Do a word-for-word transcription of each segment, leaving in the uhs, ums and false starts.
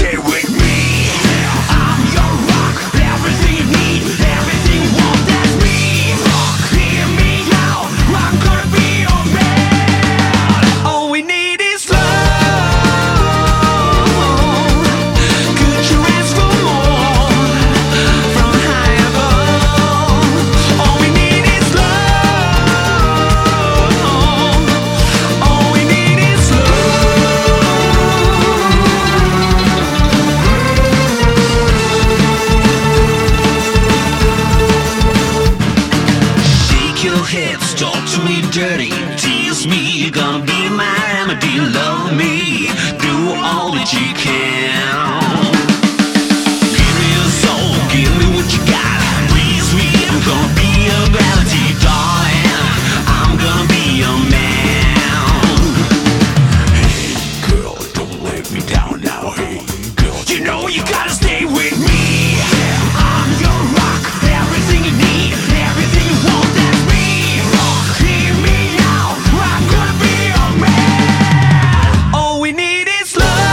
stay with me. I'm your rock, everything you need, everything you want, that's me. Hear me out, I'm gonna be your man. All we need is love. Could you ask for more from high above? All we need is love. All we need is love. Shake your hips, talk to me dirty, tease me, you're gonna be my remedy. Love me, do all that you can. Give me your soul, give me what you got. Please me, I'm gonna be your gravity, darling. I'm gonna be your man. Hey girl, don't let me down now. Hey girl, you know you gotta stay with me. I'm your rock, everything you need, everything you want, that's me. Hear me out, I'm gonna be your man. All we need is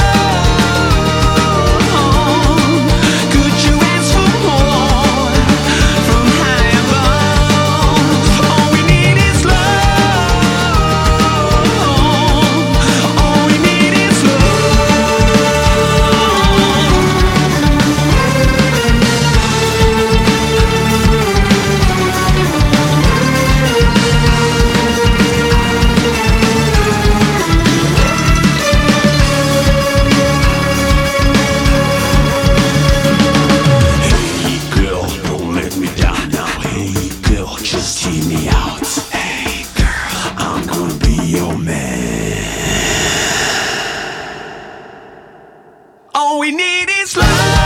love. Could you ask for more from high above? All we need is love. All we need is Hey girl, don't let me down now. Hey girl, just hear me out. Hey girl, I'm gonna be your man. All we need is love.